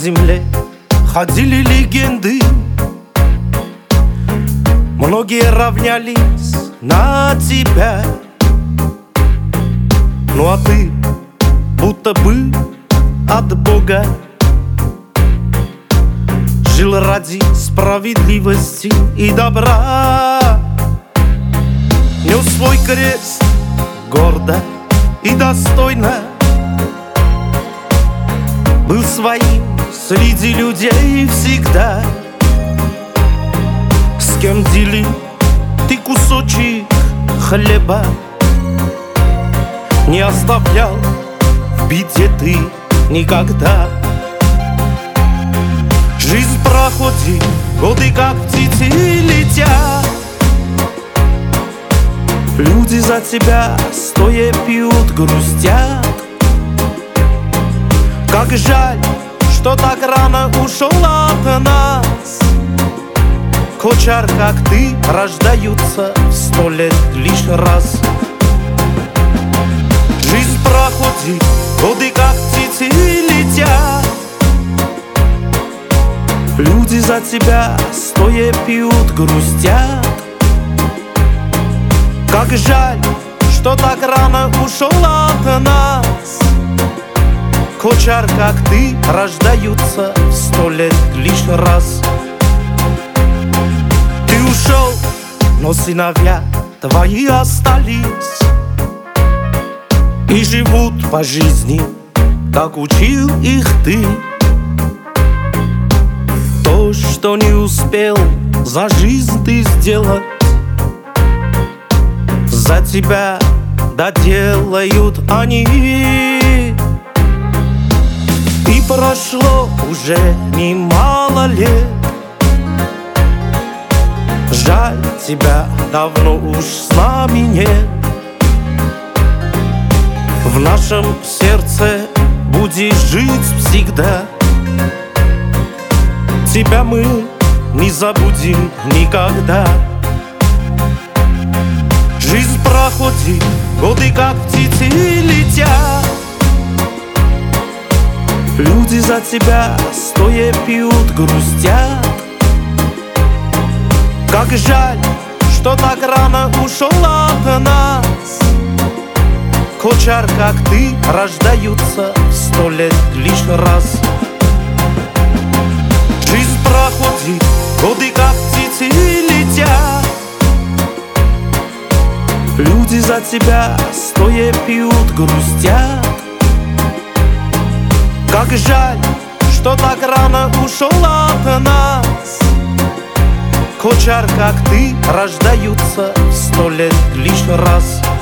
земле ходили легенды, многие равнялись на тебя. Ну а ты будто бы от Бога жил ради справедливости и добра. Нес свой крест гордо и достойно, был своим среди людей всегда. С кем делил ты кусочек хлеба, не оставлял в беде ты никогда. Жизнь проходит, годы как птицы летят, люди за тебя стоя пьют, грустят. Как жаль, что так рано ушел от нас. Кочар, как ты, рождаются в 100 лет лишь раз. Жизнь проходит, годы как птицы летят, люди за тебя стоя пьют, грустят. Как жаль, что так рано ушел от нас. Кочар, как ты, рождаются в 100 лет лишь раз. Ты ушел, но сыновья твои остались и живут по жизни, как учил их ты. То, что не успел за жизнь ты сделать, за тебя доделают они. И прошло уже немало лет, жаль, тебя давно уж с нами нет. В нашем сердце будешь жить всегда, тебя мы не забудем никогда. Жизнь проходит, годы как птицы летят, люди за тебя стоя пьют, грустят. Как жаль, что так рано ушел от нас. Кочар, как ты, рождаются в 100 лет лишь раз. Жизнь проходит, годы как птицы летят, люди за тебя стоя пьют, грустят. Как жаль, что так рано ушел от нас. Кочар, как ты, рождаются в 100 лет лишь раз.